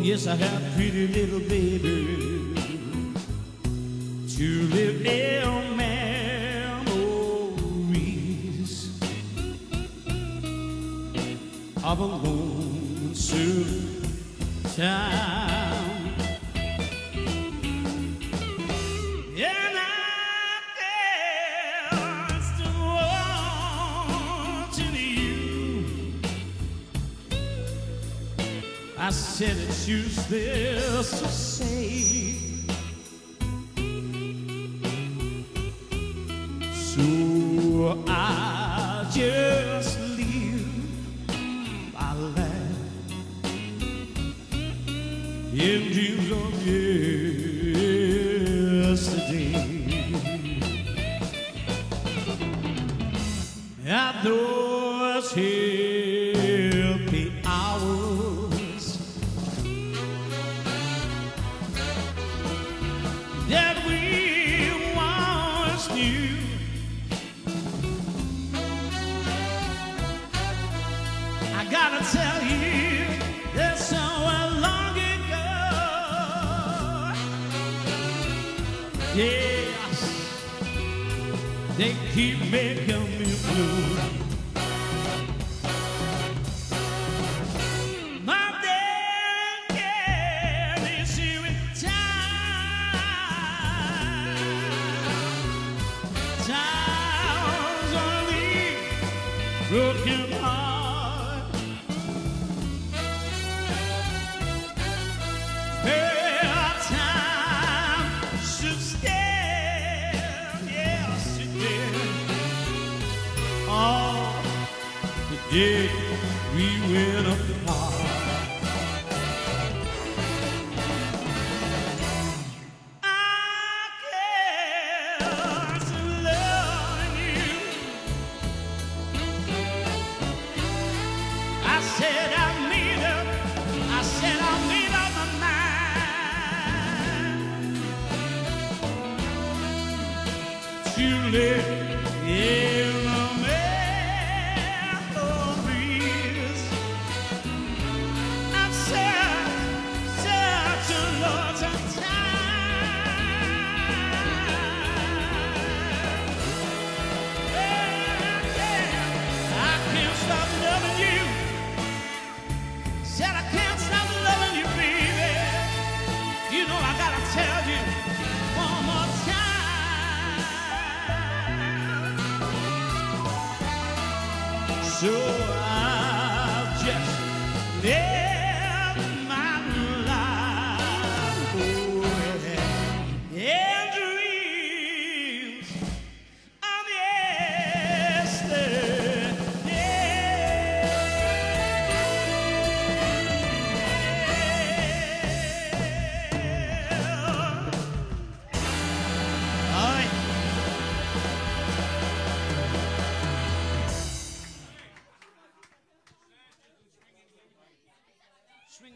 yes, I have pretty little baby to live in memories of a lonesome time. And I guess to watching you, I said it's useless to say. So I just live my life in dreams of yesterday. At those happy hours that we once knew, I gotta tell you, there's somewhere long ago. Yes, they keep making me blue. My dad is here in time. Time's only broken heart. Well, time should stand, yes it did. Oh, the day we went apart. I guess loving you, I said I made up, I said I made up my mind to live in the memories. I've such a long time. I can't stop loving you. Said I can't stop loving you, baby. You know I gotta tell you one more time. So I'll just let